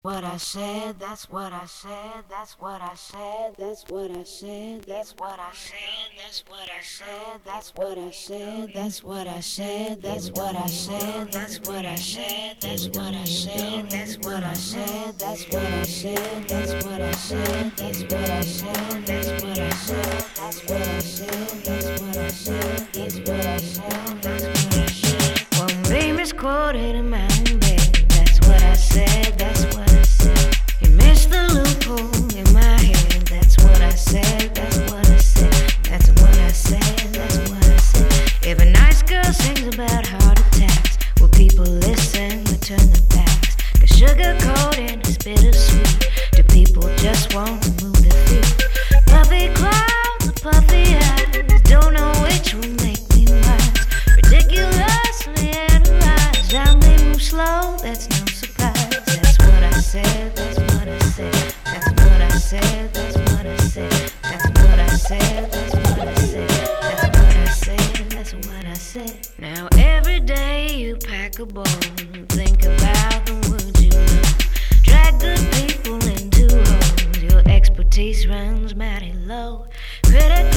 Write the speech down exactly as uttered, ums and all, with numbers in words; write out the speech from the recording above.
What I said, that's what I said, that's what I said, that's what I said, that's what I said, that's what I said, that's what I said, that's what I said, that's what I said, that's what I said, that's what I said, that's what I said, that's what I said, that's what I said, that's what I said, that's what I said, that's what I said, that's what I said, that's what I said, that's what I said. One beam is quoted in my own bed. That's what I said, that's what I said. You missed the loophole in my head. That's what I said, that's what I said. That's what I said, that's what I said. If a nice girl sings about heart attacks, will people listen or turn their backs? Cause sugar coating is bittersweet. Do people just want to move their feet? Puffy clouds or puffy eyes, don't know which will make me wise. Ridiculously analyzed, I may move slow, that's no surprise. That's what I said, that's what I said. That's what I said, that's what I said. That's what I said, that's what I said. That's what I said, that's what I said. Now every day you pack a bowl, think about the words you know. Drag good people into holes, your expertise runs mighty low. Critical